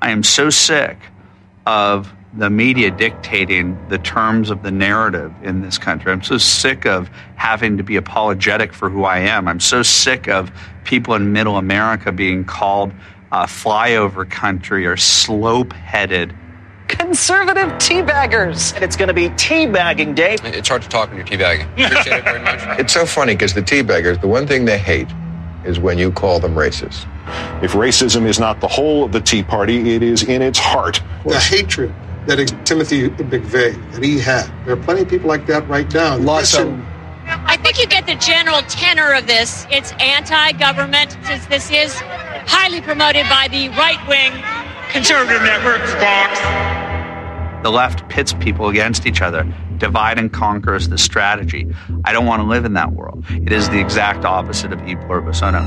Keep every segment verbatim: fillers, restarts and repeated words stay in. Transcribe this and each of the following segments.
I am so sick of the media dictating the terms of the narrative in this country. I'm so sick of having to be apologetic for who I am. I'm so sick of people in middle America being called uh, flyover country or slope-headed. Conservative teabaggers. And it's going to be teabagging day. It's hard to talk when you're teabagging. Appreciate it very much. It's so funny because the teabaggers, the one thing they hate is when you call them racist. If racism is not the whole of the Tea Party, it is in its heart. The hatred that Timothy McVeigh, that he had. There are plenty of people like that right now. Lots of them. I think you get the general tenor of this. It's anti-government. This is highly promoted by the right-wing conservative networks. Fox. The left pits people against each other. Divide and conquer is the strategy. I don't want to live in that world. It is the exact opposite of e pluribus unum.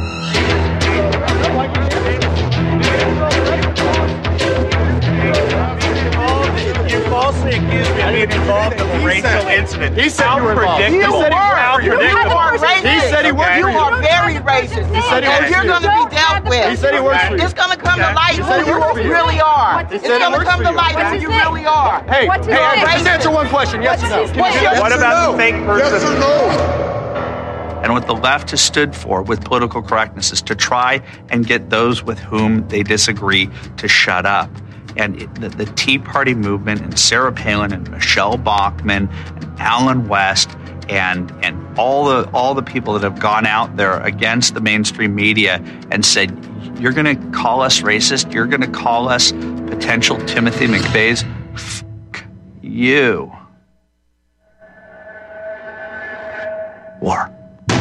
You falsely accused me of being involved in a racial incident. He said you were involved. You said were. You are racist. He said he worked for you. You are very racist. He said he and you're going to be dealt with. He said he works for you. It's going to come to light He who said he works for you you. really are. He It's said he going to works come for to you. light who you really are. Hey, What's hey, his just name? answer one question. Yes or no? Yes What or about no? the fake person? Yes or no? And what the left has stood for with political correctness is to try and get those with whom they disagree to shut up. And it, the, the Tea Party movement and Sarah Palin and Michelle Bachmann and Alan West and and all the all the people that have gone out there against the mainstream media and said, you're going to call us racist, you're going to call us potential Timothy McVeighs, fuck you. War.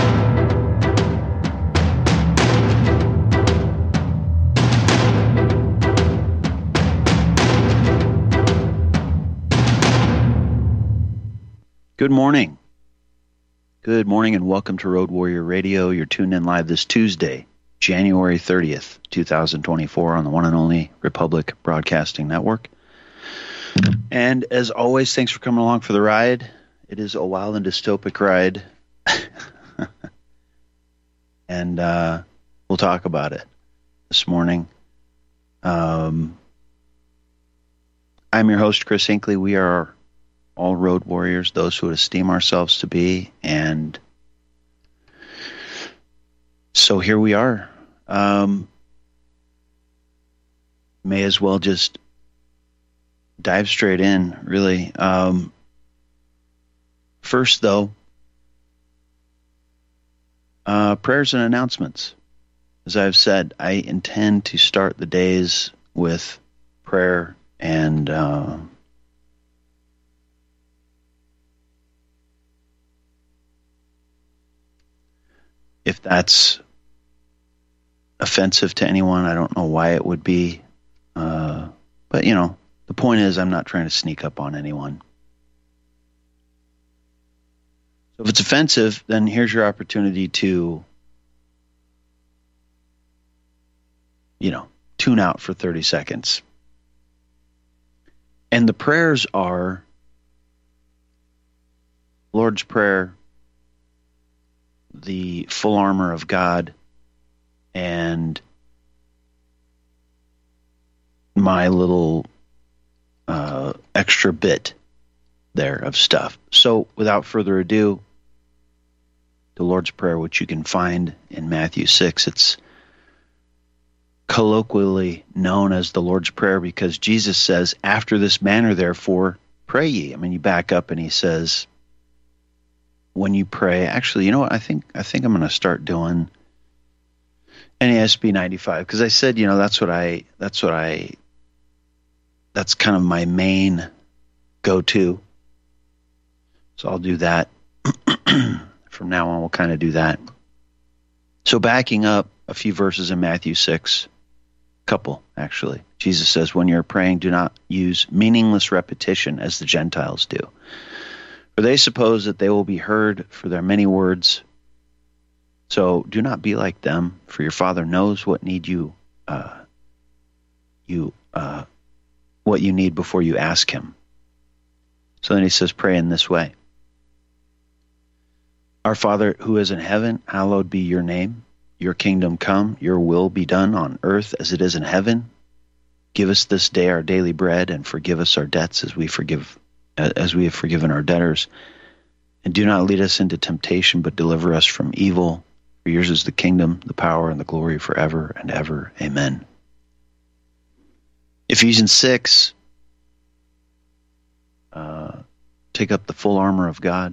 Good morning. Good morning and welcome to Road Warrior Radio. You're tuned in live this Tuesday, January thirtieth, twenty twenty-four on the one and only Republic Broadcasting Network. And as always, thanks for coming along for the ride. It is a wild and dystopic ride. and uh, we'll talk about it this morning. Um, I'm your host, Chris Hinckley. We are all road warriors, those who esteem ourselves to be, and so here we are. Um, may as well just dive straight in, really. Um, first, though, uh, prayers and announcements. As I've said, I intend to start the days with prayer and uh, if that's offensive to anyone, I don't know why it would be. Uh, but, you know, the point is I'm not trying to sneak up on anyone. So if it's offensive, then here's your opportunity to, you know, tune out for thirty seconds. And the prayers are Lord's Prayer, the full armor of God, and my little uh, extra bit there of stuff. So without further ado, the Lord's Prayer, which you can find in Matthew six, it's colloquially known as the Lord's Prayer because Jesus says, after this manner, therefore, pray ye. I mean, you back up and he says, when you pray, actually, you know what? I think I think I'm going to start doing N A S B ninety-five because I said, you know, that's what I that's what I that's kind of my main go-to. So I'll do that from now on. We'll kind of do that. So backing up a few verses in Matthew six, a couple actually. Jesus says, when you're praying, do not use meaningless repetition as the Gentiles do. For they suppose that they will be heard for their many words. So do not be like them, for your Father knows what need you, uh, you, uh, what you need before you ask Him. So then He says, pray in this way: Our Father who is in heaven, hallowed be your name. Your kingdom come. Your will be done on earth as it is in heaven. give us this day our daily bread, and forgive us our debts as we forgive, as we have forgiven our debtors. And do not lead us into temptation, but deliver us from evil. For yours is the kingdom, the power, and the glory forever and ever. Amen. Ephesians six, uh, take up the full armor of God.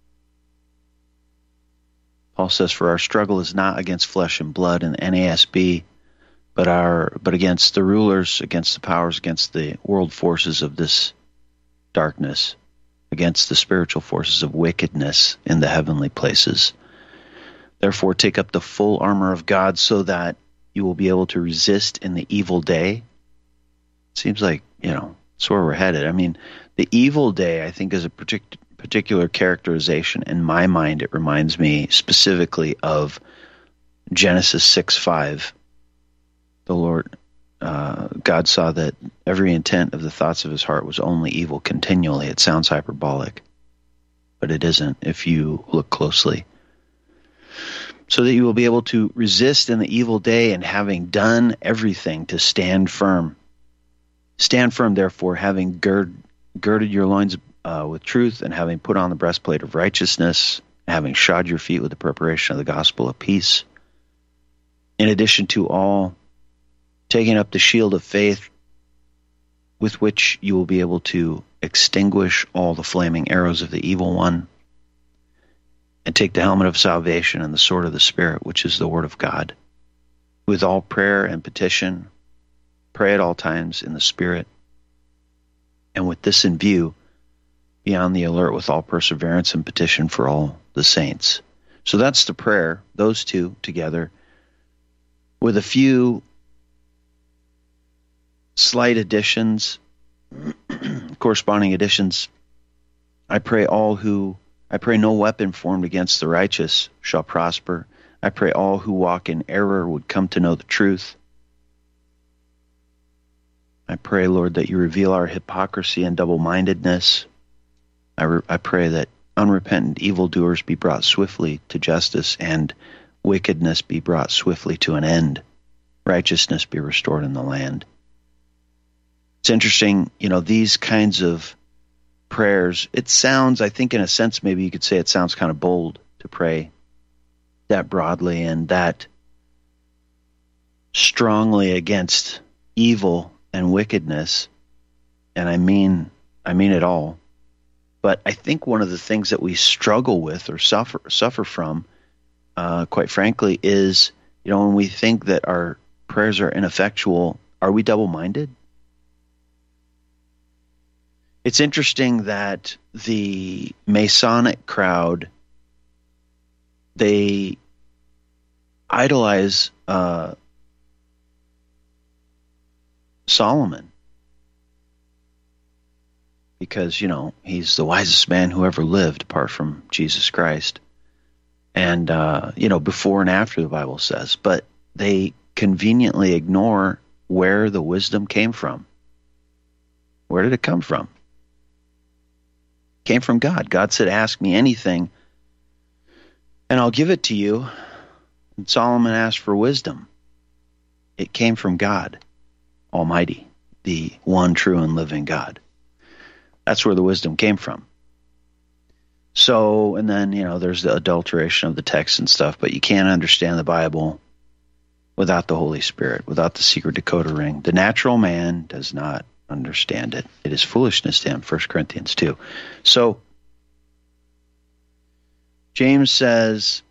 Paul says, for our struggle is not against flesh and blood in the N A S B, but our but against the rulers, against the powers, against the world forces of this darkness, against the spiritual forces of wickedness in the heavenly places. Therefore, take up the full armor of God so that you will be able to resist in the evil day. Seems like, you know, that's where we're headed. I mean, the evil day, I think, is a partic- particular characterization. In my mind, it reminds me specifically of Genesis six five. The Lord, uh, God saw that every intent of the thoughts of his heart was only evil continually. It sounds hyperbolic, but it isn't if you look closely. So that you will be able to resist in the evil day, and having done everything, to stand firm. Stand firm, therefore, having gird, girded your loins uh, with truth, and having put on the breastplate of righteousness, and having shod your feet with the preparation of the gospel of peace. In addition to all, taking up the shield of faith, with which you will be able to extinguish all the flaming arrows of the evil one, and take the helmet of salvation and the sword of the Spirit, which is the word of God. With all prayer and petition, pray at all times in the Spirit, and with this in view, be on the alert with all perseverance and petition for all the saints. So that's the prayer, those two together, with a few slight additions, corresponding additions. I pray all who I pray no weapon formed against the righteous shall prosper. I pray all who walk in error would come to know the truth. I pray, Lord, that you reveal our hypocrisy and double-mindedness. I, re- I pray that unrepentant evildoers be brought swiftly to justice, and wickedness be brought swiftly to an end. Righteousness be restored in the land. It's interesting, you know, these kinds of prayers, it sounds, I think in a sense, maybe you could say it sounds kind of bold to pray that broadly and that strongly against evil and wickedness. And I mean, I mean it all. But I think one of the things that we struggle with or suffer suffer from, uh, quite frankly, is, you know, when we think that our prayers are ineffectual, are we double-minded? It's interesting that the Masonic crowd, they idolize uh, Solomon because, you know, he's the wisest man who ever lived apart from Jesus Christ. And, uh, you know, before and after, the Bible says. But they conveniently ignore where the wisdom came from. Where did it come from? Came from God. God said, ask me anything and I'll give it to you. And Solomon asked for wisdom. It came from God Almighty, the one true and living God. That's where the wisdom came from. So, and then, you know, there's the adulteration of the text and stuff, but you can't understand the Bible without the Holy Spirit, without the secret decoder ring. The natural man does not understand it. It is foolishness to him, First Corinthians two. So, James says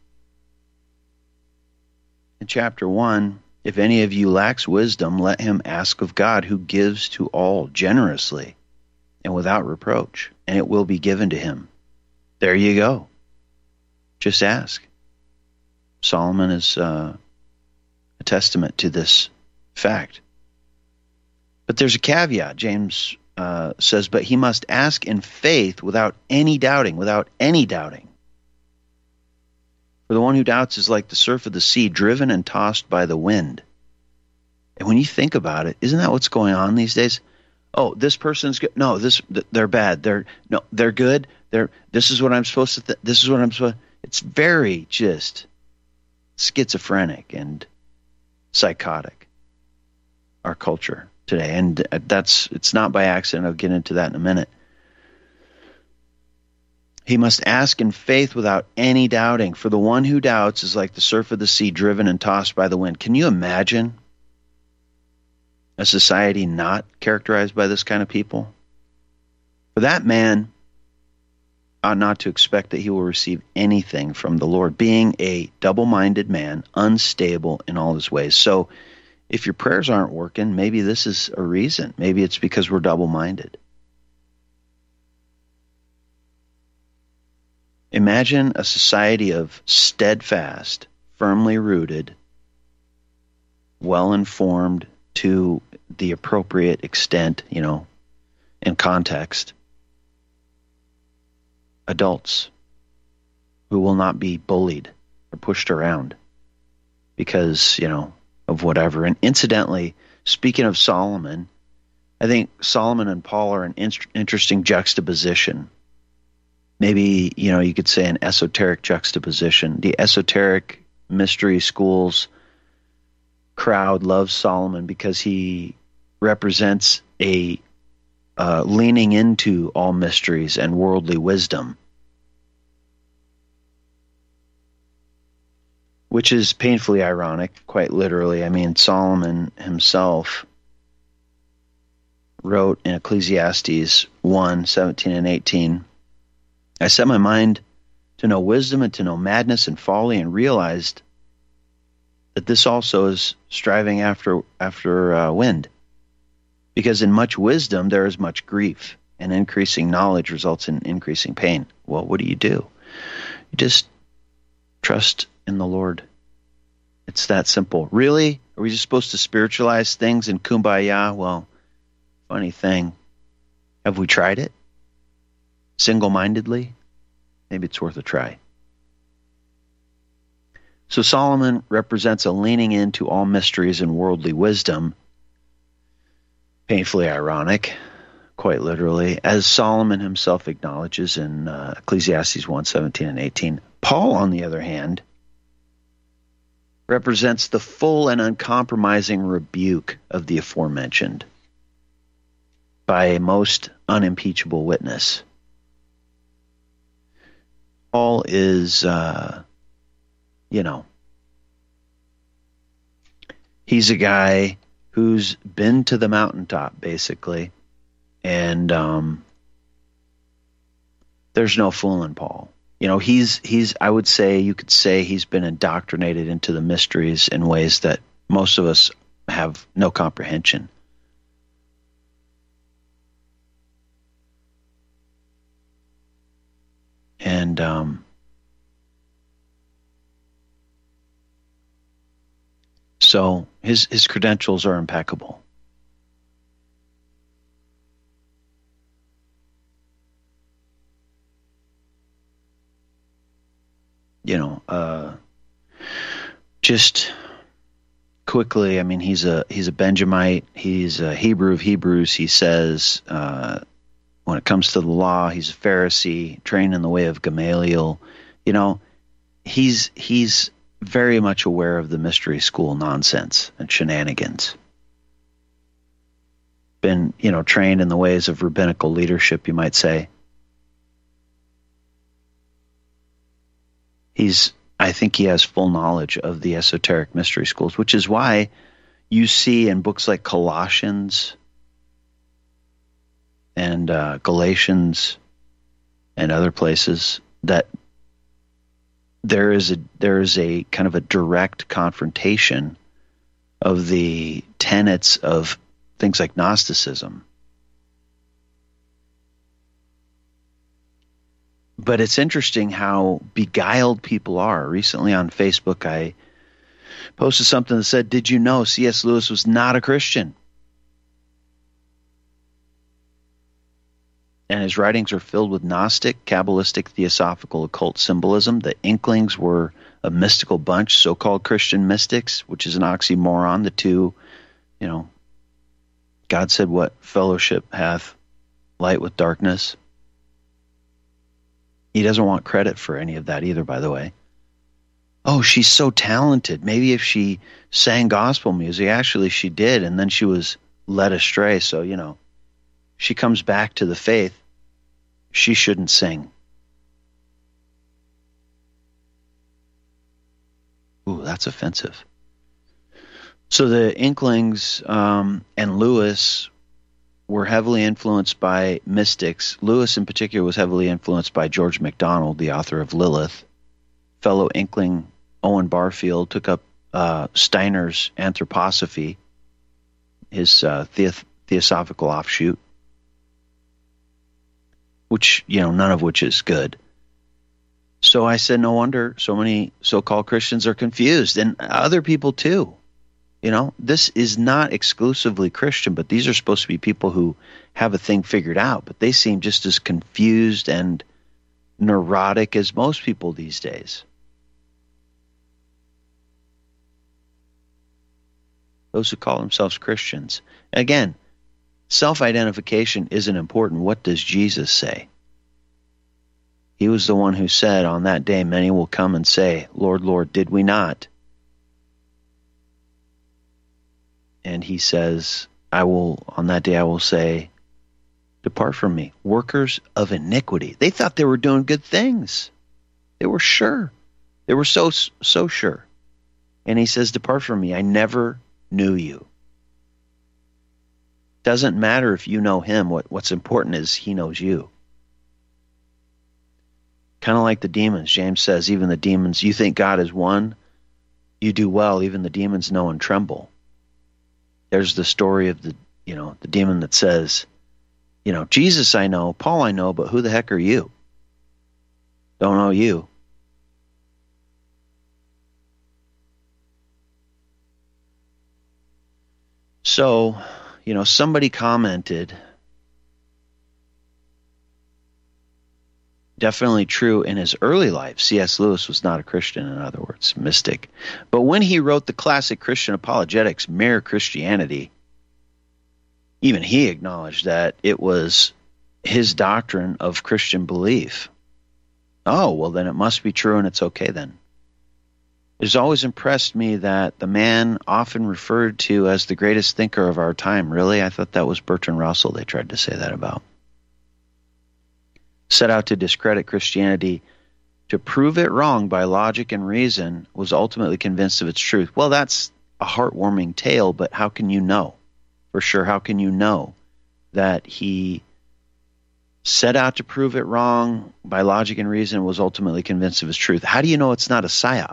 in chapter one, if any of you lacks wisdom, let him ask of God, who gives to all generously and without reproach, and it will be given to him. There you go. Just ask. Solomon is uh, a testament to this fact. But there's a caveat. James uh, says, but he must ask in faith without any doubting, without any doubting. For the one who doubts is like the surf of the sea, driven and tossed by the wind. And when you think about it, isn't that what's going on these days? Oh, this person's good. No, this they're bad. They're no, they're good. They're this is what I'm supposed to. Th- this is what I'm supposed. It's very just schizophrenic and psychotic. Our culture. today. And that's, it's not by accident. I'll get into that in a minute. He must ask in faith without any doubting, for the one who doubts is like the surf of the sea driven and tossed by the wind. Can you imagine a society not characterized by this kind of people? For that man ought not to expect that he will receive anything from the Lord, being a double-minded man, unstable in all his ways. So if your prayers aren't working, maybe this is a reason. Maybe it's because we're double-minded. Imagine a society of steadfast, firmly rooted, well-informed to the appropriate extent, you know, in context, adults who will not be bullied or pushed around because, you know, of whatever. And incidentally, speaking of Solomon, I think Solomon and Paul are an in- interesting juxtaposition. Maybe, you know, you could say an esoteric juxtaposition. The esoteric mystery schools crowd loves Solomon because he represents a uh, leaning into all mysteries and worldly wisdom, which is painfully ironic, quite literally. I mean, Solomon himself wrote in Ecclesiastes one, seventeen and eighteen, I set my mind to know wisdom and to know madness and folly, and realized that this also is striving after after uh, wind. Because in much wisdom there is much grief, and increasing knowledge results in increasing pain. Well, what do you do? You just trust in the Lord. It's that simple. Really? Are we just supposed to spiritualize things in kumbaya? Well, funny thing. Have we tried it? Single-mindedly? Maybe it's worth a try. So Solomon represents a leaning into all mysteries and worldly wisdom. Painfully ironic, quite literally, as Solomon himself acknowledges in uh, Ecclesiastes one, seventeen and eighteen. Paul, on the other hand, represents the full and uncompromising rebuke of the aforementioned by a most unimpeachable witness. Paul is, uh, you know, he's a guy who's been to the mountaintop, basically, and um, there's no fooling Paul. You know, he's, he's, I would say, you could say he's been indoctrinated into the mysteries in ways that most of us have no comprehension. And um, so his his credentials are impeccable. You know, uh, just quickly, I mean, he's a he's a Benjamite. He's a Hebrew of Hebrews. He says, uh, when it comes to the law, he's a Pharisee, trained in the way of Gamaliel. You know, he's he's very much aware of the mystery school nonsense and shenanigans. Been, you know, trained in the ways of rabbinical leadership, you might say. He's, I think he has full knowledge of the esoteric mystery schools, which is why you see in books like Colossians and uh, Galatians and other places that there is a there is a kind of a direct confrontation of the tenets of things like Gnosticism. But it's interesting how beguiled people are. Recently on Facebook, I posted something that said, "Did you know C S Lewis was not a Christian? And his writings are filled with Gnostic, Kabbalistic, Theosophical, occult symbolism. The Inklings were a mystical bunch, so-called Christian mystics, which is an oxymoron. The two, you know, God said, what fellowship hath light with darkness?" He doesn't want credit for any of that either, by the way. Oh, she's so talented. Maybe if she sang gospel music, actually she did, and then she was led astray. So, you know, she comes back to the faith, she shouldn't sing. Ooh, that's offensive. So the Inklings um, and Lewis were heavily influenced by mystics. Lewis in particular was heavily influenced by George MacDonald, the author of Lilith. Fellow Inkling Owen Barfield took up uh, Steiner's anthroposophy, his uh, the- theosophical offshoot, which, you know, none of which is good. So I said, no wonder so many so-called Christians are confused, and other people too. You know, this is not exclusively Christian, but these are supposed to be people who have a thing figured out, but they seem just as confused and neurotic as most people these days. Those who call themselves Christians. Again, self-identification isn't important. What does Jesus say? He was the one who said, on that day many will come and say, Lord, Lord, did we not? And he says, I will, on that day I will say, depart from me, workers of iniquity. They thought they were doing good things. They were sure. They were so, so sure. And he says, depart from me, I never knew you. Doesn't matter if you know him. What, what's important is he knows you. Kind of like the demons. James says, even the demons, you think God is one, you do well. Even the demons know and tremble. There's the story of the, you know, the demon that says, you know, Jesus I know, Paul I know, but who the heck are you? Don't know you. So, you know, somebody commented, definitely true in his early life. C S Lewis was not a Christian, in other words, mystic. But when he wrote the classic Christian apologetics, Mere Christianity, even he acknowledged that it was his doctrine of Christian belief. Oh, well, then it must be true and it's okay then. It has always impressed me that the man often referred to as the greatest thinker of our time. Really? I thought that was Bertrand Russell they tried to say that about. Set out to discredit Christianity, to prove it wrong by logic and reason, was ultimately convinced of its truth. Well, that's a heartwarming tale, but how can you know? For sure, how can you know that he set out to prove it wrong by logic and reason and was ultimately convinced of its truth? How do you know it's not a psyop?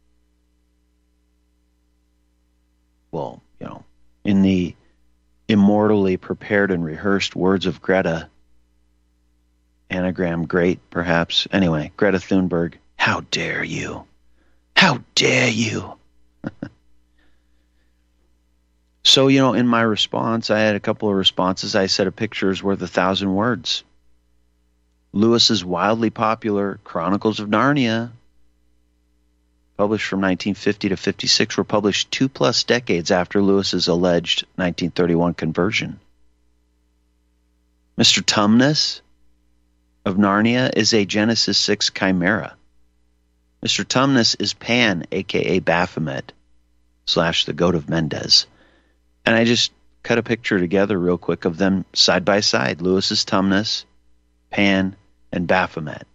Well, you know, in the immortally prepared and rehearsed words of Greta, anagram great, perhaps. Anyway, Greta Thunberg, how dare you? How dare you? So, you know, in my response, I had a couple of responses. I said a picture is worth a thousand words. Lewis's wildly popular Chronicles of Narnia, published from nineteen fifty to fifty-six, were published two plus decades after Lewis's alleged nineteen thirty-one conversion. Mister Tumnus of Narnia is a Genesis six chimera. Mister Tumnus is Pan, a k a. Baphomet, slash the goat of Mendes. And I just cut a picture together real quick of them side by side. Lewis's Tumnus, Pan, and Baphomet.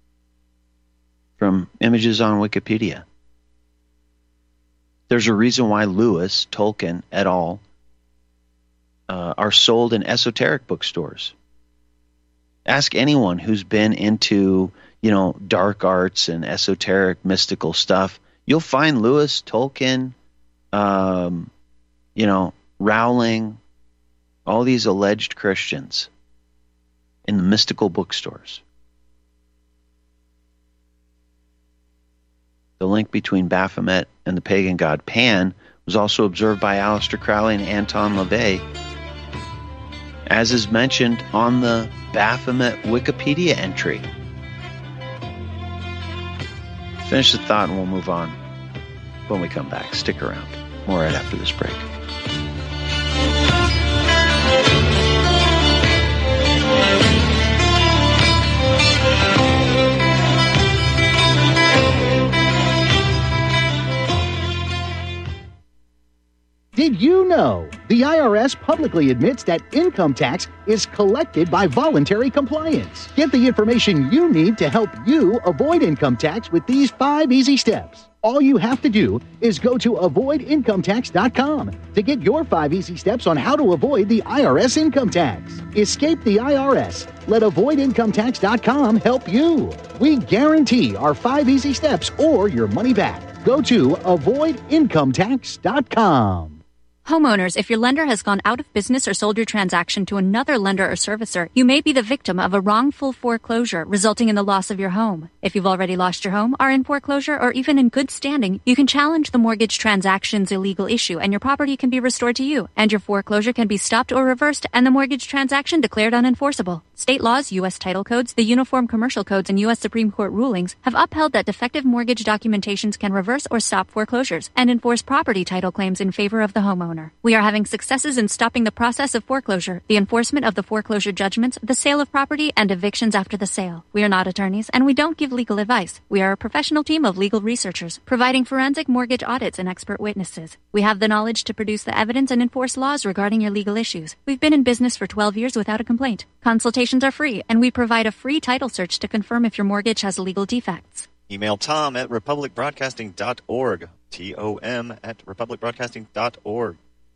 From images on Wikipedia. There's a reason why Lewis, Tolkien, et al. Uh, are sold in esoteric bookstores. Ask anyone who's been into, you know, dark arts and esoteric mystical stuff. You'll find Lewis, Tolkien, um, you know, Rowling, all these alleged Christians in the mystical bookstores. The link between Baphomet and the pagan god Pan was also observed by Aleister Crowley and Anton LaVey, as is mentioned on the Baphomet Wikipedia entry. Finish the thought and we'll move on when we come back. Stick around. More right after this break. Did you know the I R S publicly admits that income tax is collected by voluntary compliance? Get the information you need to help you avoid income tax with these five easy steps. All you have to do is go to avoid income tax dot com to get your five easy steps on how to avoid the I R S income tax. Escape the I R S. Let avoid income tax dot com help you. We guarantee our five easy steps or your money back. Go to avoid income tax dot com. Homeowners, if your lender has gone out of business or sold your transaction to another lender or servicer, you may be the victim of a wrongful foreclosure, resulting in the loss of your home. If you've already lost your home, are in foreclosure, or even in good standing, you can challenge the mortgage transaction's illegal issue, and your property can be restored to you, and your foreclosure can be stopped or reversed, and the mortgage transaction declared unenforceable. State laws, U S title codes, the Uniform Commercial Codes, and U S Supreme Court rulings have upheld that defective mortgage documentations can reverse or stop foreclosures and enforce property title claims in favor of the homeowner. We are having successes in stopping the process of foreclosure, the enforcement of the foreclosure judgments, the sale of property, and evictions after the sale. We are not attorneys, and we don't give legal advice. We are a professional team of legal researchers, providing forensic mortgage audits and expert witnesses. We have the knowledge to produce the evidence and enforce laws regarding your legal issues. We've been in business for twelve years without a complaint. Consultations are free, and we provide a free title search to confirm if your mortgage has legal defects. Email Tom at republic broadcasting dot org. T O M at republic broadcasting dot org.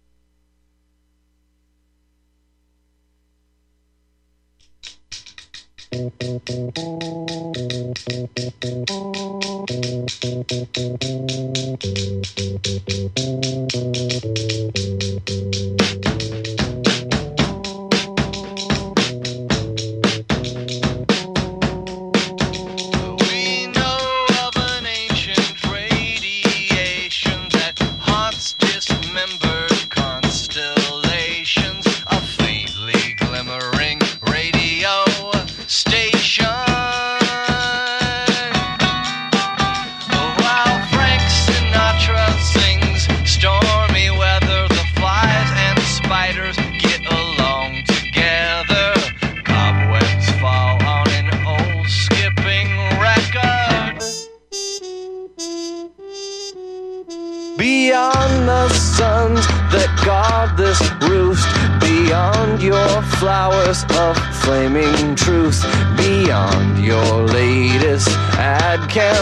Beyond the suns that guard this roost, beyond your flowers of flaming truth, beyond your latest ad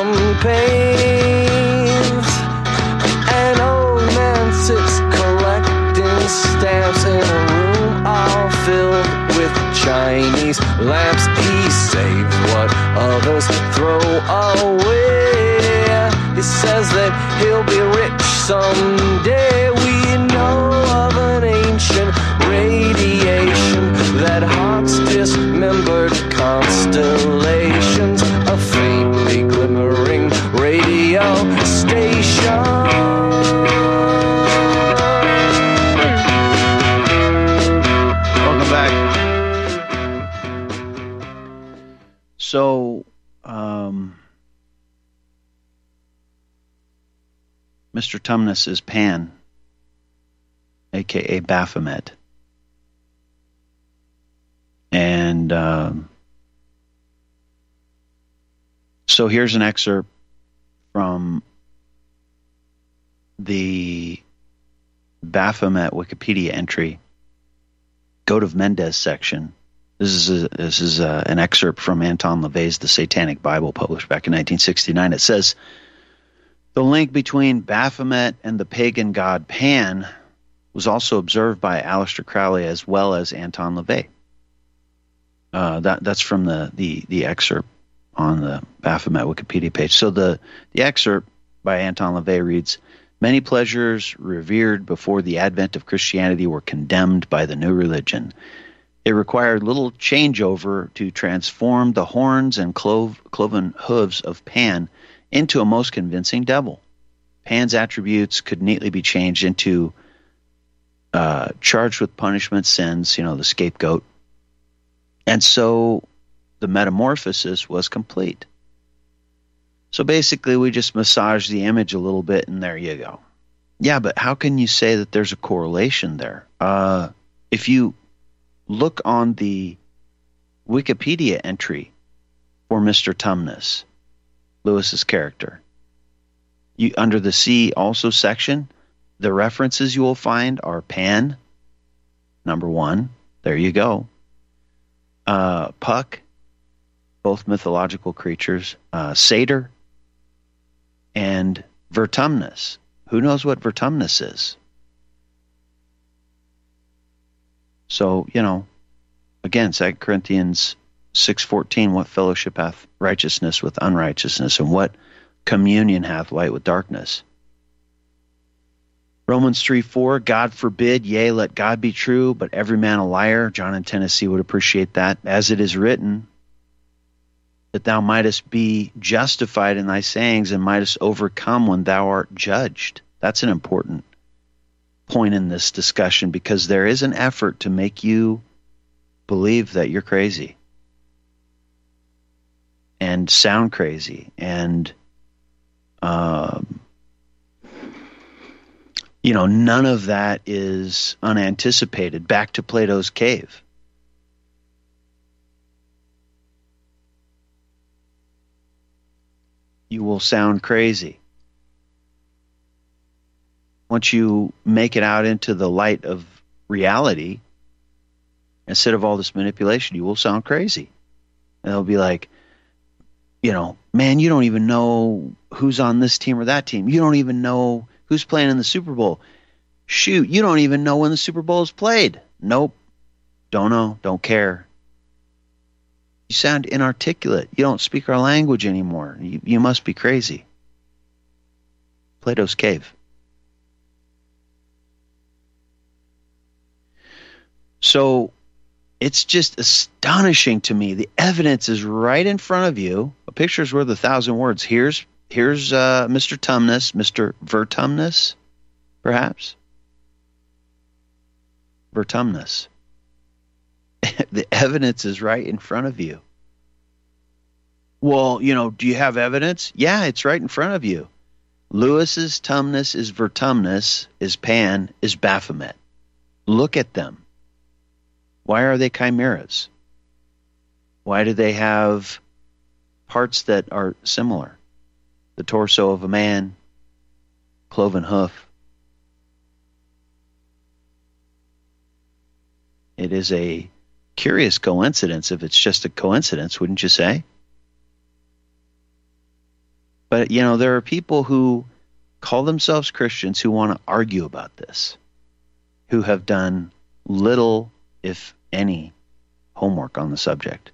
campaigns, an old man sits collecting stamps in a room all filled with Chinese lamps. He saves what others throw away. He says that he'll be rich someday. We know of an ancient radiation that haunts dismembered constellations, a faintly glimmering radio station. Welcome back. So, um... Mister Tumnus is Pan, a k a. Baphomet. And um, so here's an excerpt from the Baphomet Wikipedia entry, Goat of Mendez section. This is a, this is a, an excerpt from Anton LaVey's The Satanic Bible, published back in nineteen sixty-nine. It says, the link between Baphomet and the pagan god Pan was also observed by Aleister Crowley as well as Anton LaVey. Uh, that, that's from the, the, the excerpt on the Baphomet Wikipedia page. So the, the excerpt by Anton LaVey reads, many pleasures revered before the advent of Christianity were condemned by the new religion. It required little changeover to transform the horns and clove, cloven hooves of Pan into a most convincing devil. Pan's attributes could neatly be changed into uh, charged with punishment sins, you know, the scapegoat. And so the metamorphosis was complete. So basically we just massage the image a little bit and there you go. Yeah, but how can you say that there's a correlation there? Uh, if you look on the Wikipedia entry for Mister Tumnus, Lewis's character, you under the See Also section, the references you will find are Pan, number one. There you go. Uh, Puck, both mythological creatures. Uh, Satyr and Vertumnus. Who knows what Vertumnus is? So, you know, again, Second Corinthians six fourteen, what fellowship hath righteousness with unrighteousness, and what communion hath light with darkness? Romans three four, God forbid, yea, let God be true, but every man a liar. John in Tennessee would appreciate that. As it is written, that thou mightest be justified in thy sayings and mightest overcome when thou art judged. That's an important point in this discussion, because there is an effort to make you believe that you're crazy and sound crazy. And, um, you know, none of that is unanticipated. Back to Plato's cave. You will sound crazy. Once you make it out into the light of reality, instead of all this manipulation, you will sound crazy. And they'll be like, you know, man, you don't even know who's on this team or that team. You don't even know who's playing in the Super Bowl. Shoot, you don't even know when the Super Bowl is played. Nope. Don't know. Don't care. You sound inarticulate. You don't speak our language anymore. You, you must be crazy. Plato's cave. So it's just astonishing to me. The evidence is right in front of you. A picture's worth a thousand words. Here's here's uh, Mister Tumnus, Mister Vertumnus, perhaps. Vertumnus. The evidence is right in front of you. Well, you know, do you have evidence? Yeah, it's right in front of you. Lewis's Tumnus is Vertumnus, is Pan, is Baphomet. Look at them. Why are they chimeras? Why do they have parts that are similar? The torso of a man, cloven hoof. It is a curious coincidence, if it's just a coincidence, wouldn't you say? But, you know, there are people who call themselves Christians who want to argue about this, who have done little, if any, homework on the subject.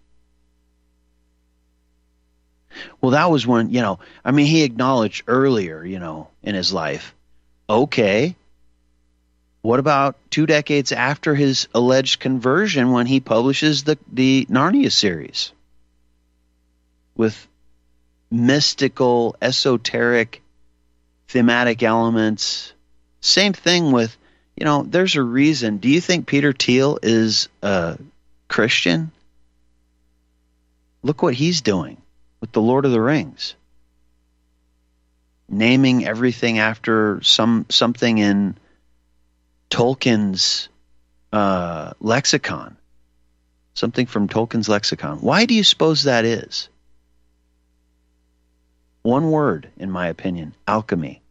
Well, that was when, you know, I mean, he acknowledged earlier, you know, in his life, okay, what about two decades after his alleged conversion when he publishes the, the Narnia series with mystical, esoteric, thematic elements? Same thing with, you know, there's a reason. Do you think Peter Thiel is a Christian? Look what he's doing with the Lord of the Rings. Naming everything after some something in Tolkien's uh, lexicon. Something from Tolkien's lexicon. Why do you suppose that is? One word, in my opinion, alchemy.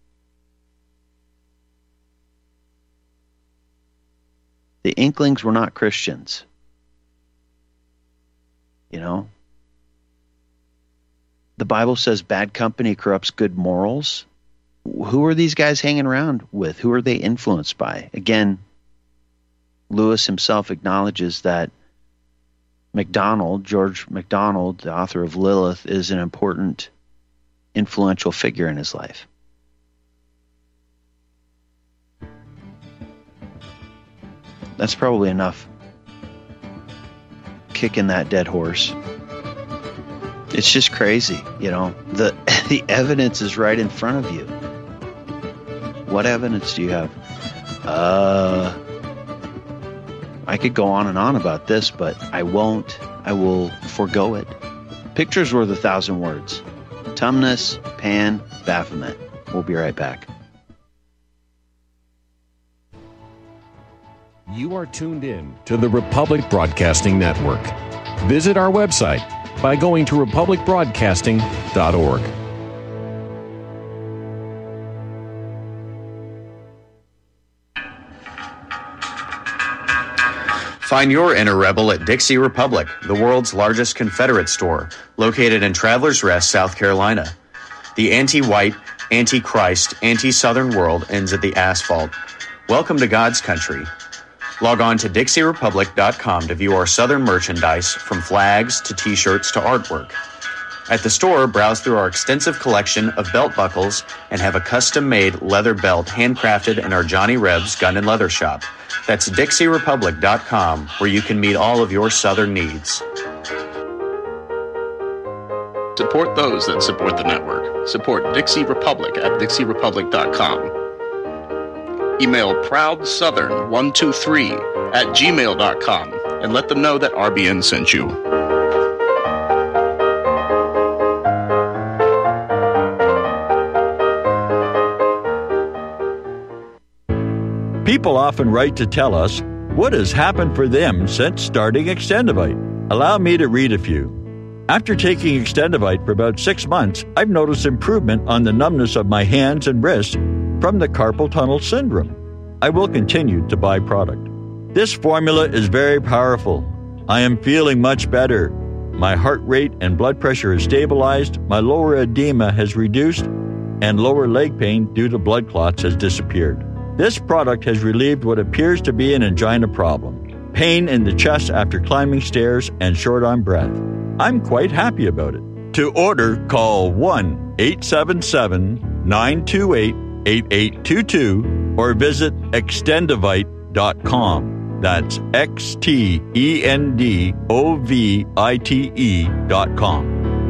The Inklings were not Christians. You know? The Bible says bad company corrupts good morals. Who are these guys hanging around with? Who are they influenced by? Again, Lewis himself acknowledges that MacDonald, George MacDonald, the author of Lilith, is an important, influential figure in his life. That's probably enough kicking that dead horse. It's just crazy, you know. The the evidence is right in front of you. What evidence do you have? Uh, I could go on and on about this, but I won't. I will forego it. Picture's worth a thousand words. Tumnus, Pan, Baphomet. We'll be right back. You are tuned in to the Republic Broadcasting Network. Visit our website by going to republic broadcasting dot org. Find your inner rebel at Dixie Republic, the world's largest Confederate store, located in Travelers Rest, South Carolina. The anti-white, anti-Christ, anti-Southern world ends at the asphalt. Welcome to God's country. Log on to Dixie Republic dot com to view our Southern merchandise, from flags to t-shirts to artwork. At the store, browse through our extensive collection of belt buckles and have a custom-made leather belt handcrafted in our Johnny Rebs Gun and Leather Shop. That's Dixie Republic dot com, where you can meet all of your Southern needs. Support those that support the network. Support Dixie Republic at Dixie Republic dot com. Email proud southern one two three at gmail dot com and let them know that R B N sent you. People often write to tell us what has happened for them since starting Extendivite. Allow me to read a few. After taking Extendivite for about six months, I've noticed improvement on the numbness of my hands and wrists from the carpal tunnel syndrome. I will continue to buy product. This formula is very powerful. I am feeling much better. My heart rate and blood pressure is stabilized, my lower edema has reduced, and lower leg pain due to blood clots has disappeared. This product has relieved what appears to be an angina problem, pain in the chest after climbing stairs, and short on breath. I'm quite happy about it. To order, call one eight seven seven, nine two eight, eight eight two two or visit extendivite dot com. That's X T E N D O V I T E dot com.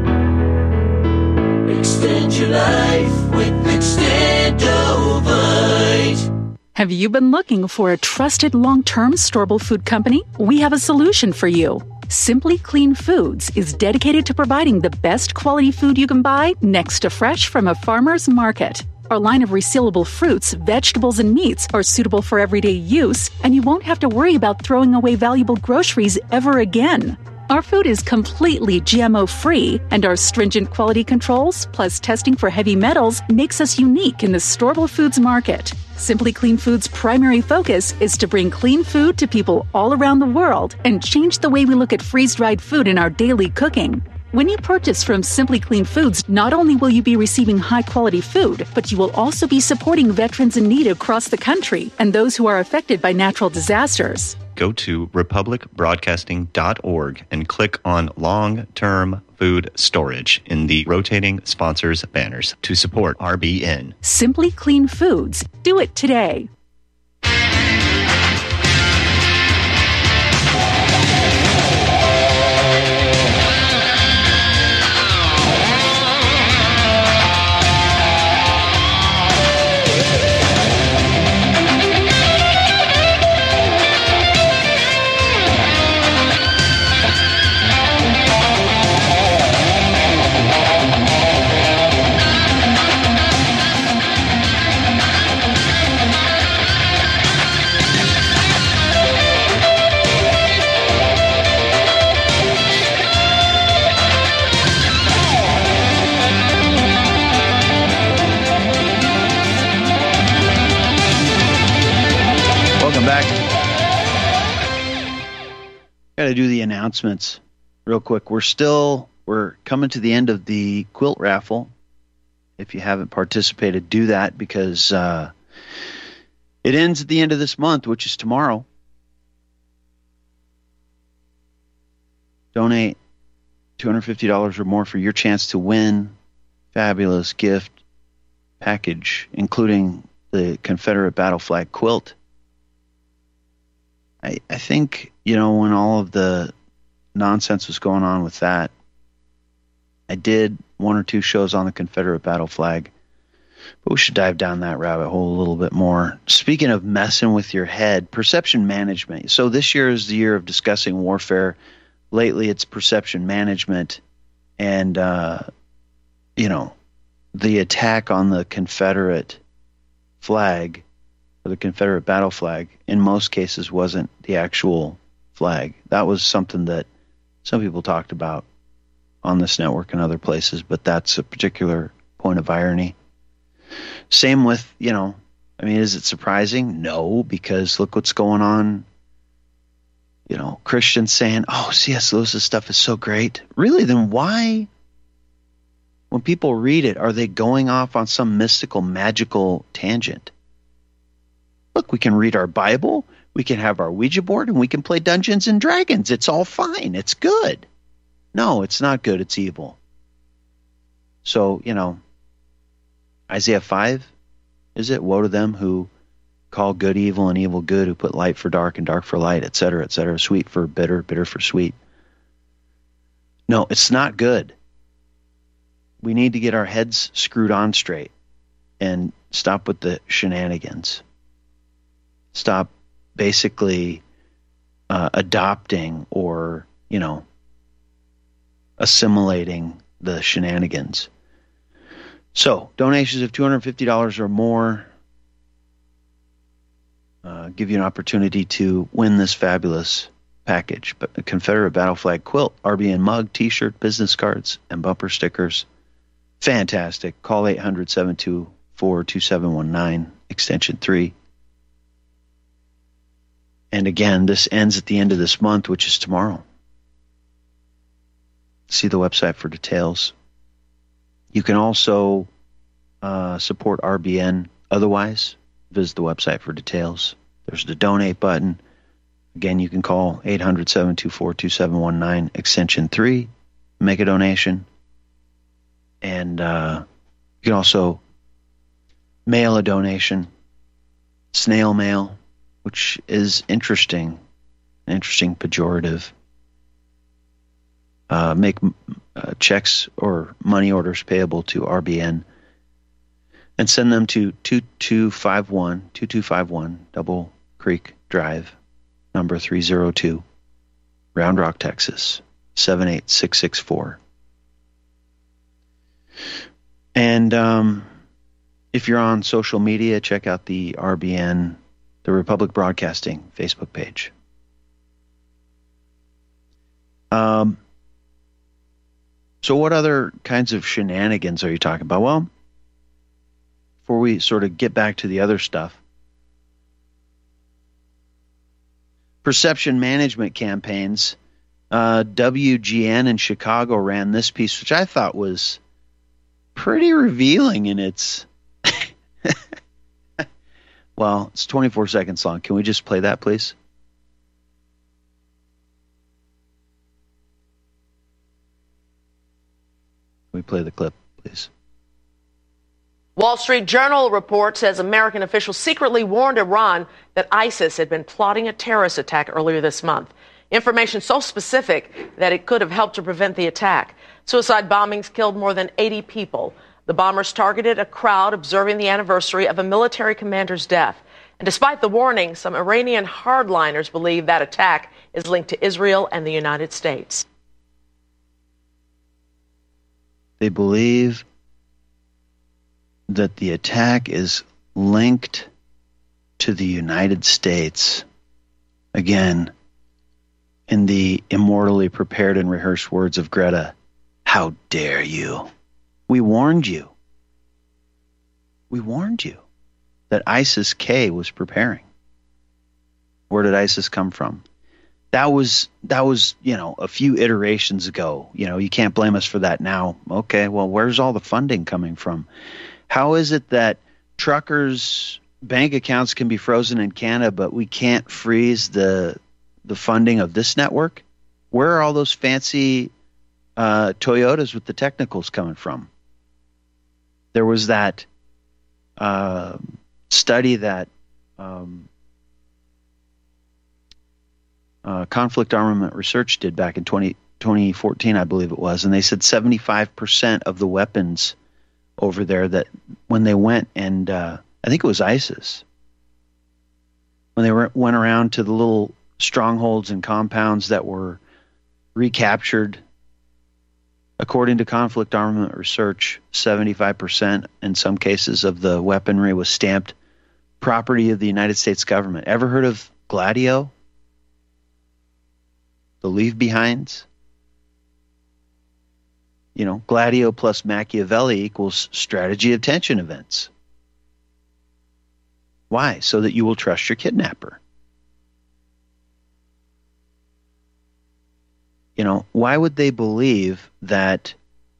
Extend your life with Extendivite. Have you been looking for a trusted long-term storable food company? We have a solution for you. Simply Clean Foods is dedicated to providing the best quality food you can buy next to fresh from a farmer's market. Our line of resealable fruits, vegetables, and meats are suitable for everyday use, and you won't have to worry about throwing away valuable groceries ever again. Our food is completely G M O-free, and our stringent quality controls, plus testing for heavy metals, makes us unique in the storable foods market. Simply Clean Foods' primary focus is to bring clean food to people all around the world and change the way we look at freeze-dried food in our daily cooking. When you purchase from Simply Clean Foods, not only will you be receiving high-quality food, but you will also be supporting veterans in need across the country and those who are affected by natural disasters. Go to republic broadcasting dot org and click on long-term food storage in the rotating sponsors banners to support R B N. Simply Clean Foods. Do it today. Got to do the announcements real quick. We're still we're coming to the end of the quilt raffle. If you haven't participated, do that, because uh, it ends at the end of this month, which is tomorrow. Donate two hundred fifty dollars or more for your chance to win fabulous gift package, including the Confederate battle flag quilt. I, I think, you know, when all of the nonsense was going on with that, I did one or two shows on the Confederate battle flag, but we should dive down that rabbit hole a little bit more. Speaking of messing with your head, perception management. So this year is the year of discussing warfare. Lately, it's perception management, and, uh, you know, the attack on the Confederate flag, or the Confederate battle flag, in most cases wasn't the actual flag. That was something that some people talked about on this network and other places, but that's a particular point of irony. Same with, you know, I mean, is it surprising? No, because look what's going on, you know, Christians saying, oh, C S. Lewis's stuff is so great. Really, then why, when people read it, are they going off on some mystical, magical tangent? Look, we can read our Bible, we can have our Ouija board, and we can play Dungeons and Dragons. It's all fine. It's good. No, it's not good. It's evil. So, you know, Isaiah five, is it? Woe to them who call good evil and evil good, who put light for dark and dark for light, et cetera, et cetera, sweet for bitter, bitter for sweet. No, it's not good. We need to get our heads screwed on straight and stop with the shenanigans. Stop basically uh, adopting or, you know, assimilating the shenanigans. So, donations of two hundred fifty dollars or more uh, give you an opportunity to win this fabulous package. But a Confederate battle flag quilt, R B N mug, t-shirt, business cards, and bumper stickers. Fantastic. Call eight hundred, seven two four, two seven one nine, extension three. And again, this ends at the end of this month, which is tomorrow. See the website for details. You can also uh, support R B N otherwise. Visit the website for details. There's the donate button. Again, you can call eight hundred, seven two four, two seven one nine, extension three, make a donation. And uh, you can also mail a donation, snail mail, which is interesting, an interesting pejorative. Uh, make uh, checks or money orders payable to R B N and send them to two two five one, two two five one Double Creek Drive, number three oh two, Round Rock, Texas, seven eight six six four. And um, if you're on social media, check out the R B N, the Republic Broadcasting Facebook page. Um. So what other kinds of shenanigans are you talking about? Well, before we sort of get back to the other stuff, perception management campaigns. Uh, W G N in Chicago ran this piece, which I thought was pretty revealing in its... Well, it's twenty-four seconds long. Can we just play that, please? Can we play the clip, please? Wall Street Journal report says American officials secretly warned Iran that ISIS had been plotting a terrorist attack earlier this month. Information so specific that it could have helped to prevent the attack. Suicide bombings killed more than eighty people. The bombers targeted a crowd observing the anniversary of a military commander's death. And despite the warning, some Iranian hardliners believe that attack is linked to Israel and the United States. They believe that the attack is linked to the United States. Again, in the immortally prepared and rehearsed words of Greta, how dare you? We warned you. We warned you that ISIS-K was preparing. Where did ISIS come from? That was, that was, you know, a few iterations ago. You know, you can't blame us for that now. Okay, well, where's all the funding coming from? How is it that truckers' bank accounts can be frozen in Canada, but we can't freeze the the funding of this network? Where are all those fancy uh, Toyotas with the technicals coming from? There was that uh, study that um, uh, Conflict Armament Research did back in twenty fourteen, I believe it was, and they said seventy-five percent of the weapons over there that when they went and uh, I think it was ISIS, when they were, went around to the little strongholds and compounds that were recaptured, according to Conflict Armament Research, seventy-five percent in some cases of the weaponry was stamped property of the United States government. Ever heard of Gladio? The leave-behinds? You know, Gladio plus Machiavelli equals strategy of tension events. Why? So that you will trust your kidnapper. You know, why would they believe that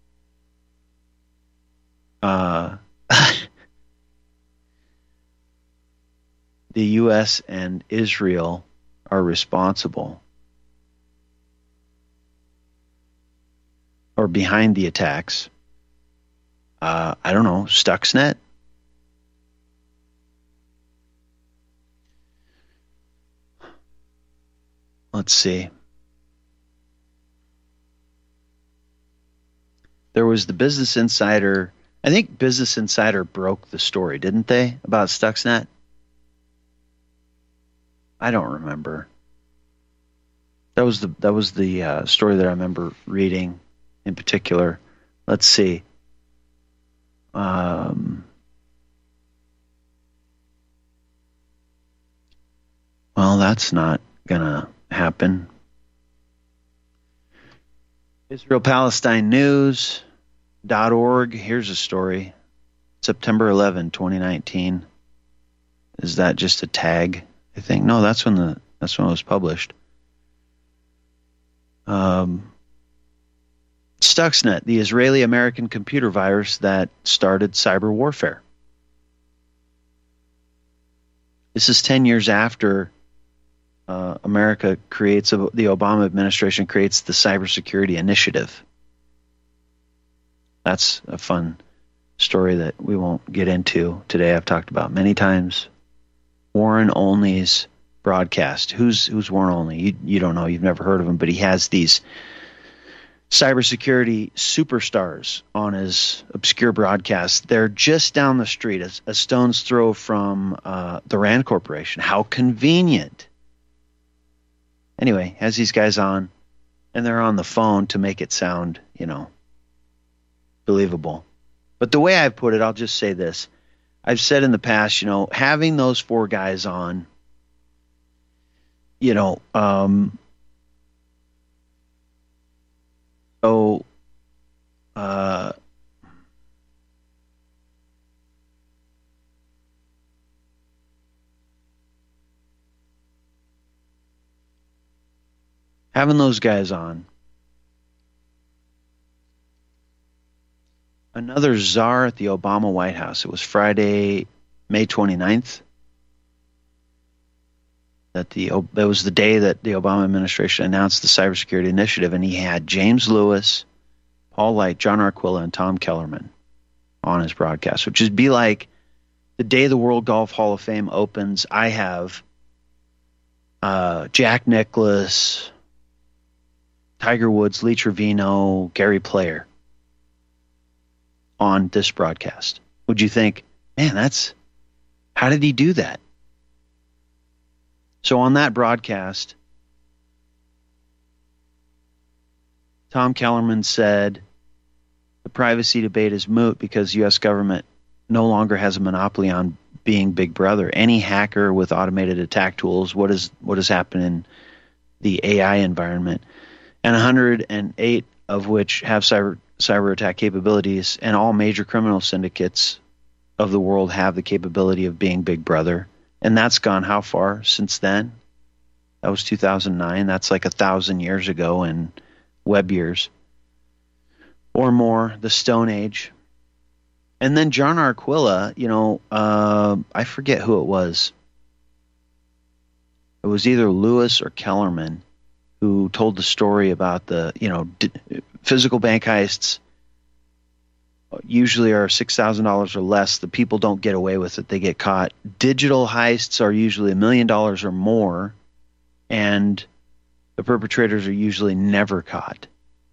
uh, the U S and Israel are responsible or behind the attacks? Uh, I don't know, Stuxnet? Let's see. There was the Business Insider. I think Business Insider broke the story, didn't they, about Stuxnet? I don't remember. That was the that was the uh, story that I remember reading in particular. Let's see. Um, well, that's not gonna happen. Israel Palestine News dot org. Here's a story. September eleventh, twenty nineteen. Is that just a tag? I think no. That's when the that's when it was published. Um, Stuxnet, the Israeli-American computer virus that started cyber warfare. This is ten years after uh, America creates, a, the Obama administration creates the Cybersecurity Initiative. That's a fun story that we won't get into today. I've talked about many times. Warren Only's broadcast. Who's who's Warren Only? You, you don't know. You've never heard of him, but he has these cybersecurity superstars on his obscure broadcast. They're just down the street, a, a stone's throw from uh, the Rand Corporation. How convenient. Anyway, has these guys on, and they're on the phone to make it sound, you know, believable. But the way I've put it, I'll just say this. I've said in the past, you know, having those four guys on, you know, um, so, uh, having those guys on, another czar at the Obama White House. It was Friday, May twenty-ninth. That the that was the day that the Obama administration announced the Cybersecurity Initiative, and he had James Lewis, Paul Light, John Arquilla, and Tom Kellerman on his broadcast, which would be like the day the World Golf Hall of Fame opens. I have uh, Jack Nicklaus, Tiger Woods, Lee Trevino, Gary Player on this broadcast. Would you think, man, that's, how did he do that? So on that broadcast, Tom Kellerman said the privacy debate is moot because U S government no longer has a monopoly on being Big Brother. Any hacker with automated attack tools, what is what has happened in the A I environment, and one hundred eight of which have cyber cyber attack capabilities, and all major criminal syndicates of the world have the capability of being Big Brother. And that's gone how far since then? That was two thousand nine. That's like a thousand years ago in web years or more, the Stone Age. And then John Arquilla, you know, uh, I forget who it was. It was either Lewis or Kellerman who told the story about the, you know, d- physical bank heists usually are six thousand dollars or less. The people don't get away with it. They get caught. Digital heists are usually a million dollars or more, and the perpetrators are usually never caught.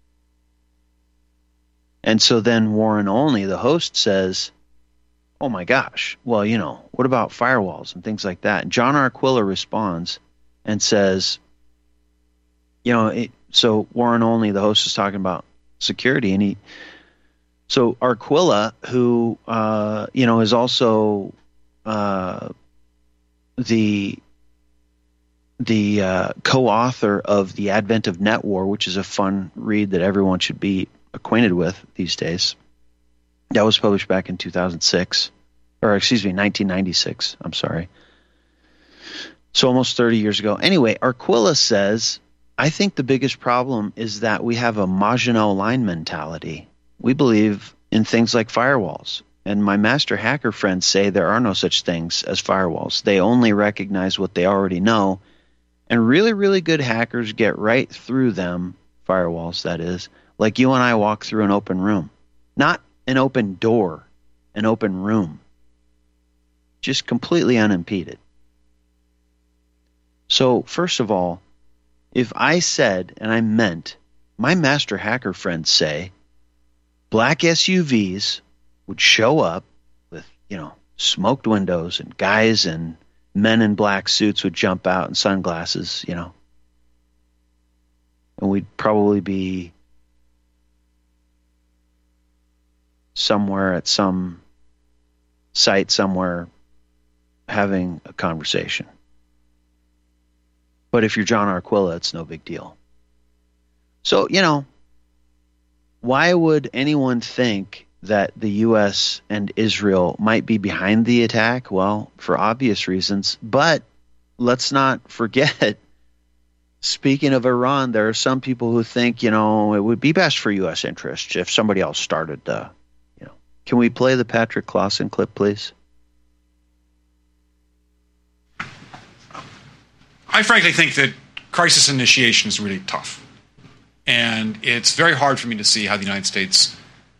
And so then Warren Only, the host, says, oh my gosh, well, you know, what about firewalls and things like that? And John Arquilla responds and says, you know, it, so Warren Only, the host, is talking about security, and he So Arquilla, who uh, you know is also uh, the the uh, co-author of The Advent of Net War, which is a fun read that everyone should be acquainted with these days. That was published back in two thousand six, or excuse me, nineteen ninety-six. I'm sorry. So almost thirty years ago. Anyway, Arquilla says, I think the biggest problem is that we have a Maginot Line mentality. We believe in things like firewalls. And my master hacker friends say there are no such things as firewalls. They only recognize what they already know. And really, really good hackers get right through them, firewalls that is, like you and I walk through an open room. Not an open door, an open room. Just completely unimpeded. So, first of all, if I said, and I meant, my master hacker friends say, black S U Vs would show up with, you know, smoked windows and guys and men in black suits would jump out and sunglasses, you know. And we'd probably be somewhere at some site somewhere having a conversation. But if you're John Arquilla, it's no big deal. So, you know, why would anyone think that the U S and Israel might be behind the attack? Well, for obvious reasons. But let's not forget, speaking of Iran, there are some people who think, you know, it would be best for U S interests if somebody else started the, you know. Can we play the Patrick Clausen clip, please? I frankly think that crisis initiation is really tough. And it's very hard for me to see how the United States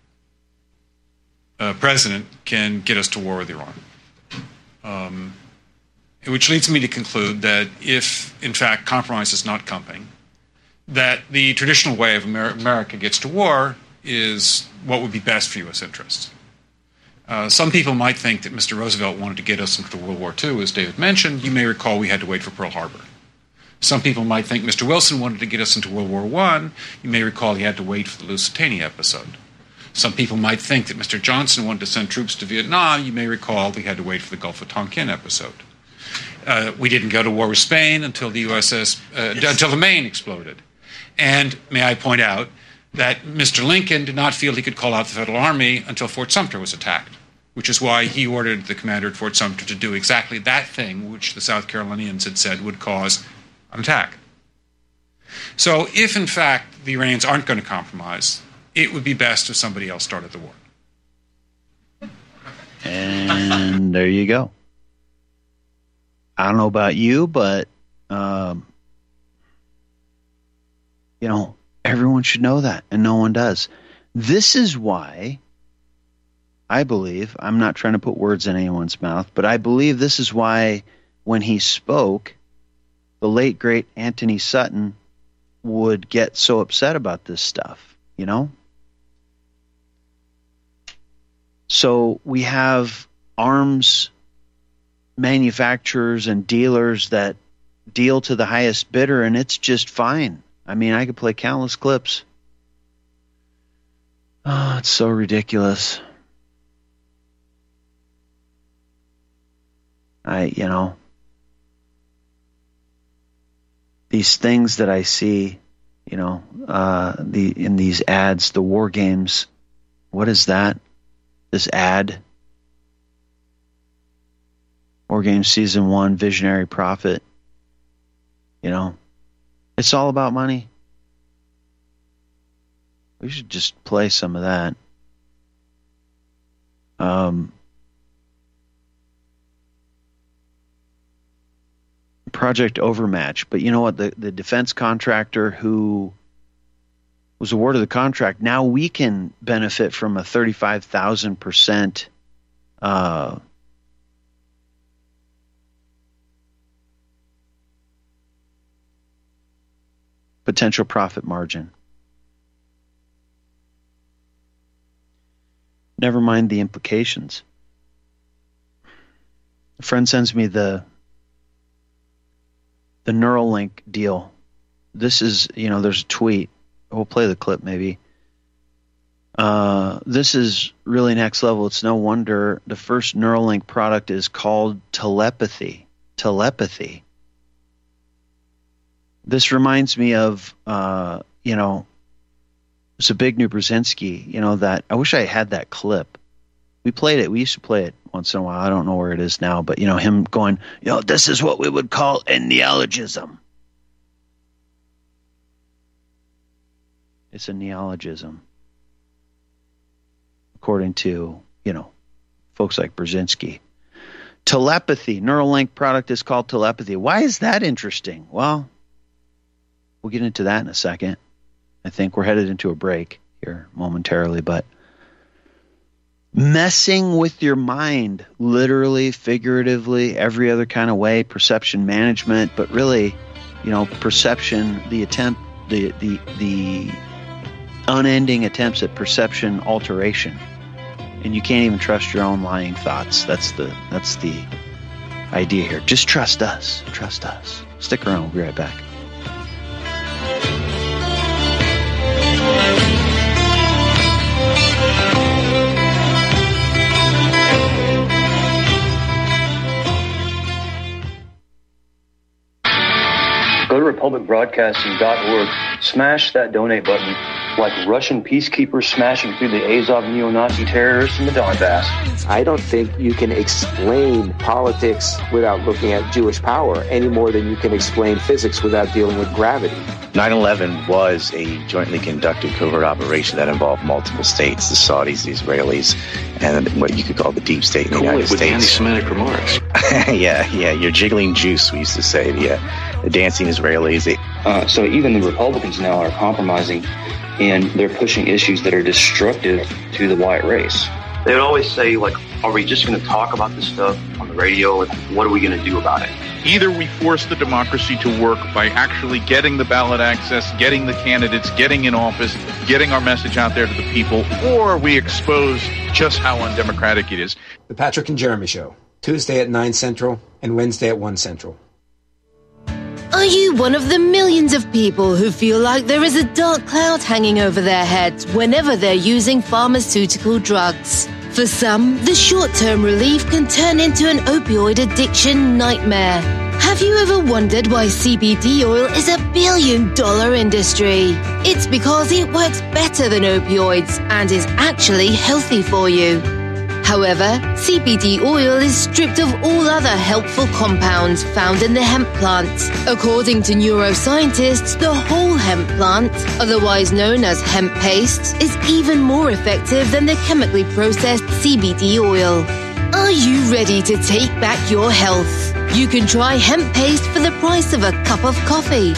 uh, president can get us to war with Iran. Um, which leads me to conclude that if, in fact, compromise is not coming, that the traditional way of Amer- America gets to war is what would be best for U S interests. Uh, some people might think that Mister Roosevelt wanted to get us into World War Two, as David mentioned. You may recall we had to wait for Pearl Harbor. Some people might think Mister Wilson wanted to get us into World War One. You may recall he had to wait for the Lusitania episode. Some people might think that Mister Johnson wanted to send troops to Vietnam. You may recall we had to wait for the Gulf of Tonkin episode. Uh, we didn't go to war with Spain until the U S S, uh, yes. until the Maine exploded. And may I point out that Mister Lincoln did not feel he could call out the Federal Army until Fort Sumter was attacked, which is why he ordered the commander at Fort Sumter to do exactly that thing which the South Carolinians had said would cause an attack. So if, in fact, the Iranians aren't going to compromise, it would be best if somebody else started the war. And there you go. I don't know about you, but, um, you know, everyone should know that, and no one does. This is why I believe, I'm not trying to put words in anyone's mouth, but I believe this is why when he spoke, the late, great Anthony Sutton would get so upset about this stuff, you know? So we have arms manufacturers and dealers that deal to the highest bidder, and it's just fine. I mean, I could play countless clips. Oh, it's so ridiculous. I, you know, these things that I see, you know, uh, the in these ads, the war games. What is that? This ad. War Games Season One, Visionary Prophet. You know, it's all about money. We should just play some of that. Um. Project Overmatch, but you know what? The, the defense contractor who was awarded the contract, now we can benefit from a thirty-five thousand percent uh, potential profit margin. Never mind the implications. A friend sends me the The Neuralink deal. This is, you know, there's a tweet. We'll play the clip maybe. Uh, this is really next level. It's no wonder the first Neuralink product is called telepathy. Telepathy. This reminds me of, uh, you know, Zbigniew Brzezinski, you know, that, I wish I had that clip. We played it. We used to play it once in a while. I don't know where it is now, but, you know, him going, you know, this is what we would call a neologism. It's a neologism. According to, you know, folks like Brzezinski. Telepathy. Neuralink product is called telepathy. Why is that interesting? Well, we'll get into that in a second. I think we're headed into a break here momentarily, but messing with your mind, literally, figuratively, every other kind of way, perception management, but really, you know, perception, the attempt, the the the unending attempts at perception alteration. And you can't even trust your own lying thoughts. That's the that's the idea here. Just trust us. Trust us. Stick around. We'll be right back. Go to republic broadcasting dot org, smash that donate button like Russian peacekeepers smashing through the Azov neo-Nazi terrorists in the Donbass. I don't think you can explain politics without looking at Jewish power any more than you can explain physics without dealing with gravity. nine eleven was a jointly conducted covert operation that involved multiple states, the Saudis, the Israelis, and what you could call the deep state in the Cool United it with States. anti-Semitic remarks. yeah, yeah, you're jiggling juice, we used to say. The, uh, the dancing Israelis. They, Uh, so even the Republicans now are compromising, and they're pushing issues that are destructive to the white race. They would always say, like, are we just going to talk about this stuff on the radio? Like, what are we going to do about it? Either we force the democracy to work by actually getting the ballot access, getting the candidates, getting in office, getting our message out there to the people, or we expose just how undemocratic it is. The Patrick and Jeremy Show, Tuesday at nine Central and Wednesday at one Central. Are you one of the millions of people who feel like there is a dark cloud hanging over their heads whenever they're using pharmaceutical drugs? For some, the short-term relief can turn into an opioid addiction nightmare. Have you ever wondered why C B D oil is a billion-dollar industry? It's because it works better than opioids and is actually healthy for you. However, C B D oil is stripped of all other helpful compounds found in the hemp plant. According to neuroscientists, the whole hemp plant, otherwise known as hemp paste, is even more effective than the chemically processed C B D oil. Are you ready to take back your health? You can try hemp paste for the price of a cup of coffee.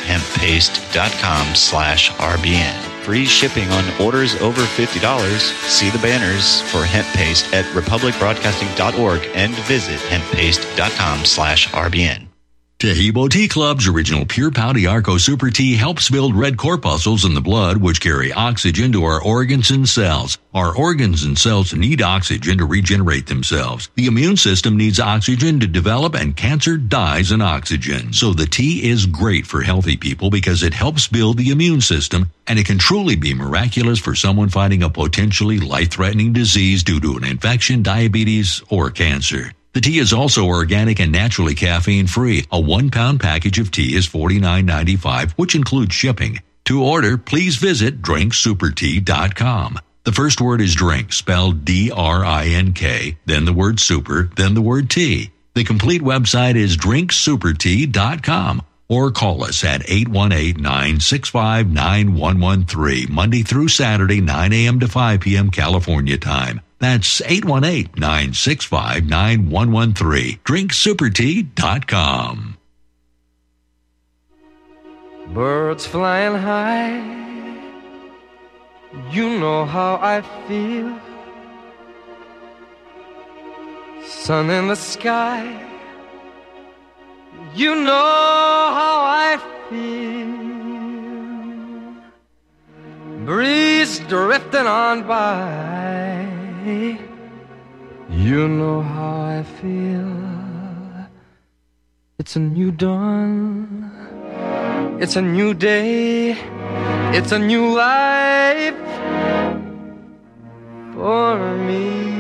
hemppaste.com slash RBN. Free shipping on orders over fifty dollars. See the banners for hemp paste at republic broadcasting dot org and visit hemppaste.com slash RBN. Tahibo Tea Club's original Pure Pouty Arco Super Tea helps build red corpuscles in the blood, which carry oxygen to our organs and cells. Our organs and cells need oxygen to regenerate themselves. The immune system needs oxygen to develop, and cancer dies in oxygen. So the tea is great for healthy people because it helps build the immune system, and it can truly be miraculous for someone fighting a potentially life-threatening disease due to an infection, diabetes, or cancer. The tea is also organic and naturally caffeine-free. A one-pound package of tea is forty-nine ninety-five, which includes shipping. To order, please visit drink super tea dot com. The first word is drink, spelled D R I N K, then the word super, then the word tea. The complete website is drink super tea dot com. Or call us at eight one eight, nine six five, nine one one three, Monday through Saturday, nine a.m. to five p.m. California time. That's eight one eight, nine six five, nine one one three. drink super tea dot com. Birds flying high, you know how I feel. Sun in the sky, you know how I feel. Breeze drifting on by, you know how I feel. It's a new dawn, it's a new day, it's a new life for me.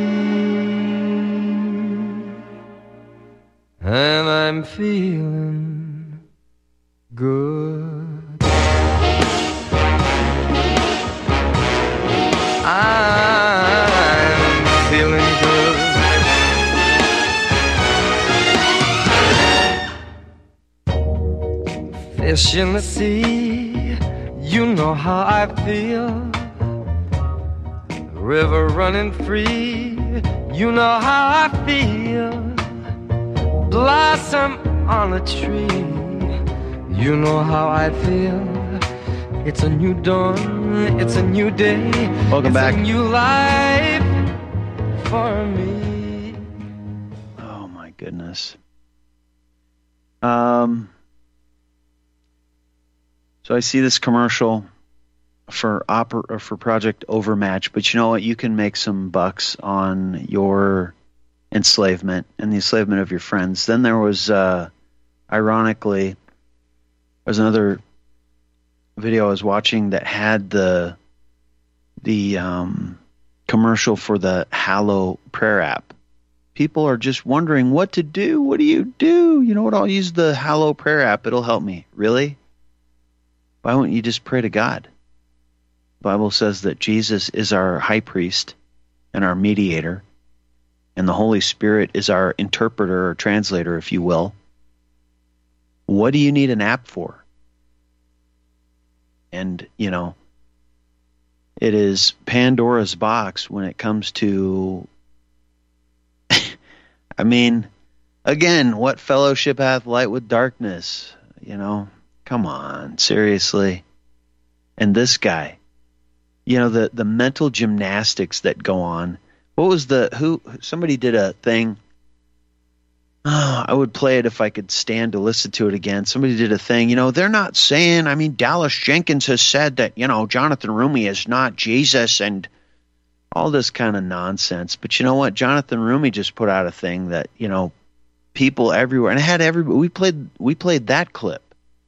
And I'm feeling good. I'm feeling good. Fish in the sea, You know how I feel. River running free. You know how I feel. Blossom on a tree. You know how I feel. It's a new dawn. It's a new day. Welcome it's back. A new life for me. Oh my goodness. Um. So I see this commercial for oper- for Project Overmatch, but you know what? You can make some bucks on your enslavement and the enslavement of your friends. Then there was, uh, ironically, there was another video I was watching that had the the um, commercial for the Hallow prayer app. People are just wondering what to do. What do you do? You know what? I'll use the Hallow prayer app. It'll help me. Really? Why wouldn't you just pray to God? The Bible says that Jesus is our high priest and our mediator, and the Holy Spirit is our interpreter or translator, if you will. What do you need an app for? And, you know, it is Pandora's box when it comes to, I mean, again, what fellowship hath light with darkness? You know, come on, seriously. And this guy, you know, the, the mental gymnastics that go on. What was the, who, somebody did a thing. Oh, I would play it if I could stand to listen to it again. Somebody did a thing, you know, they're not saying, I mean, Dallas Jenkins has said that, you know, Jonathan Rumi is not Jesus and all this kind of nonsense. But you know what? Jonathan Rumi just put out a thing that, you know, people everywhere, and it had everybody, we played, we played that clip.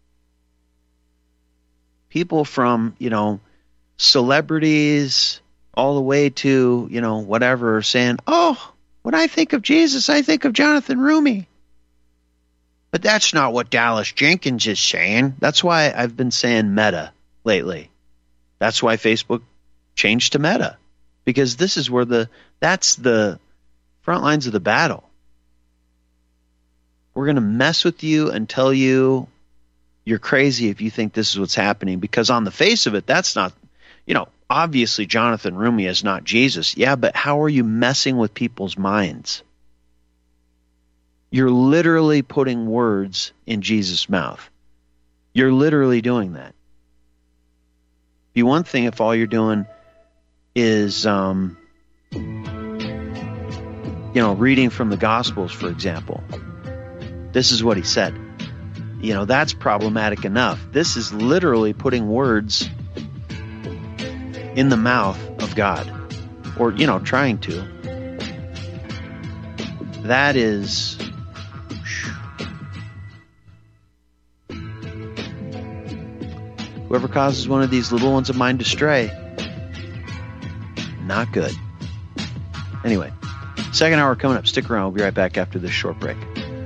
People from, you know, celebrities all the way to, you know, whatever, saying, oh, when I think of Jesus, I think of Jonathan Rumi. But that's not what Dallas Jenkins is saying. That's why I've been saying Meta lately. That's why Facebook changed to Meta. Because this is where the, that's the front lines of the battle. We're going to mess with you and tell you you're crazy if you think this is what's happening. Because on the face of it, that's not, you know, obviously Jonathan Rumi is not Jesus. Yeah, but how are you messing with people's minds? You're literally putting words in Jesus' mouth. You're literally doing that. Be one thing if all you're doing is, um, you know, reading from the Gospels, for example. This is what he said. You know, that's problematic enough. This is literally putting words in the mouth of God, or, you know, trying to. That is, whoever causes one of these little ones of mine to stray, not good. Anyway, second hour coming up. Stick around. We'll be right back after this short break.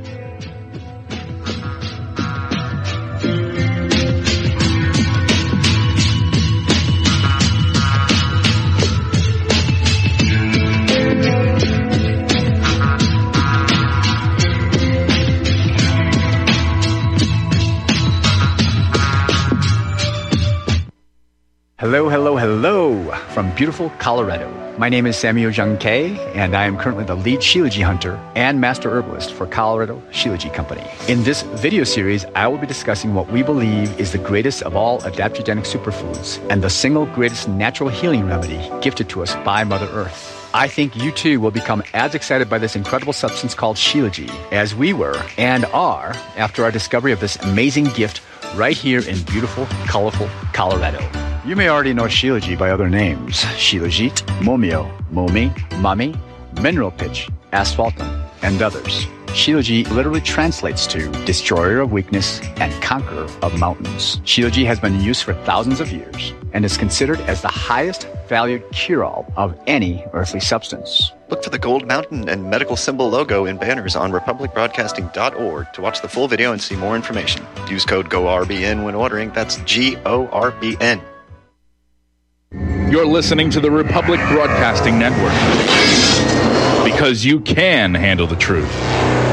Hello, hello, hello from beautiful Colorado. My name is Samuel Jung Kay, and I am currently the lead Shilajit hunter and master herbalist for Colorado Shilajit Company. In this video series, I will be discussing what we believe is the greatest of all adaptogenic superfoods and the single greatest natural healing remedy gifted to us by Mother Earth. I think you too will become as excited by this incredible substance called Shilajit as we were and are after our discovery of this amazing gift right here in beautiful, colorful Colorado. You may already know Shilajit by other names: Shilajit, Momio, Momi, Mami, Mineral Pitch, Asphaltum, and others. Shilajit literally translates to destroyer of weakness and conqueror of mountains. Shilajit has been in use for thousands of years and is considered as the highest valued cure-all of any earthly substance. Look for the gold mountain and medical symbol logo in banners on republic broadcasting dot org to watch the full video and see more information. Use code G O R B N when ordering. That's G O R B N. You're listening to the Republic Broadcasting Network, because you can handle the truth.